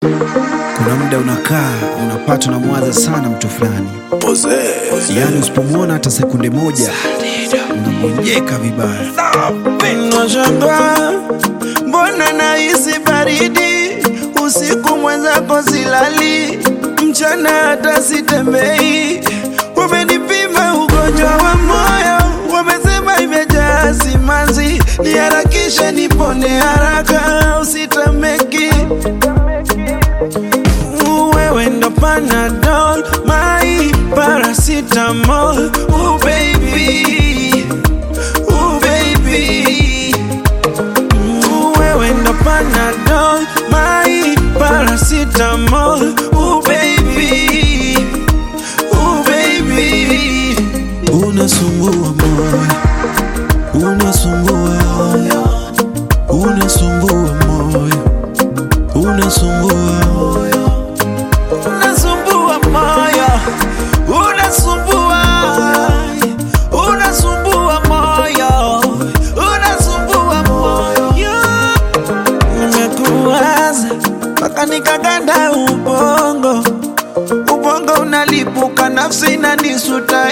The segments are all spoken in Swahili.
Kuna muda unakaa unapata unamwaza sana mtu fulani, yani usipomwona hata sekunde moja unabonyeka vibaya. Nashangaa mbona nahisi baridi usiku, mwenzako silali, mchana hata sitembei. Wamenipima ugonjwa wa moyo, wamesema imejaa simanzi, niharakishe nipone haraka, usitameki. Wewe ndo Panadol, my paracetamol. Oh baby, oh baby. Wewe ndo Panadol, my paracetamol. Oh baby, oh baby. Unasumbua moyo, unasumbua moyo, unasumbua moyo, unasumbua moyo, unasumbua moyo, unasumbua, unasumbua moyo, unasumbua moyo. Nimekuwaza mpaka nikaganda ubongo, ubongo unalipuka, nafsi inanisuta.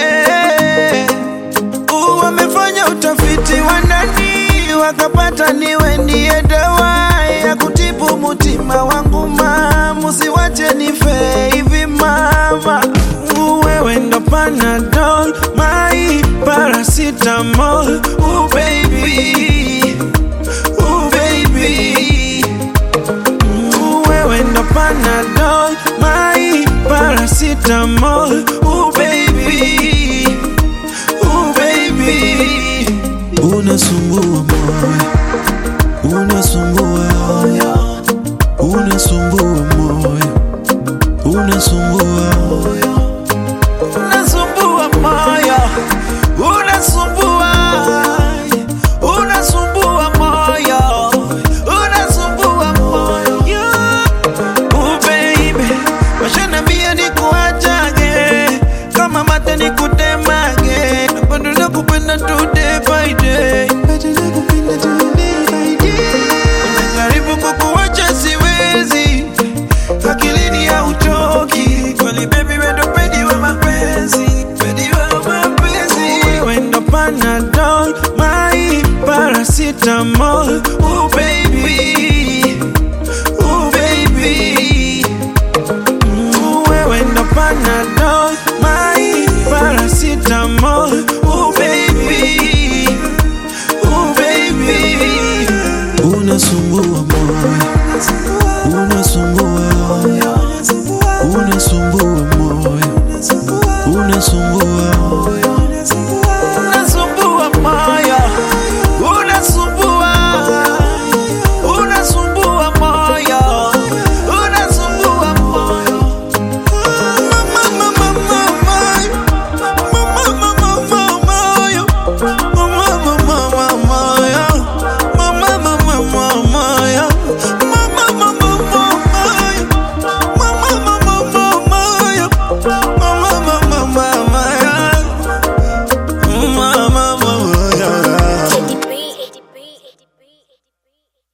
Wamefanya utafiti wa ndani, wakapata niwe ndiye dawa ya kutibu mutima wangu. Usiwache nife hivi mama. Wewe ndo Panadol, my paracetamol. Oh baby, oh baby. Wewe ndo Panadol, my paracetamol.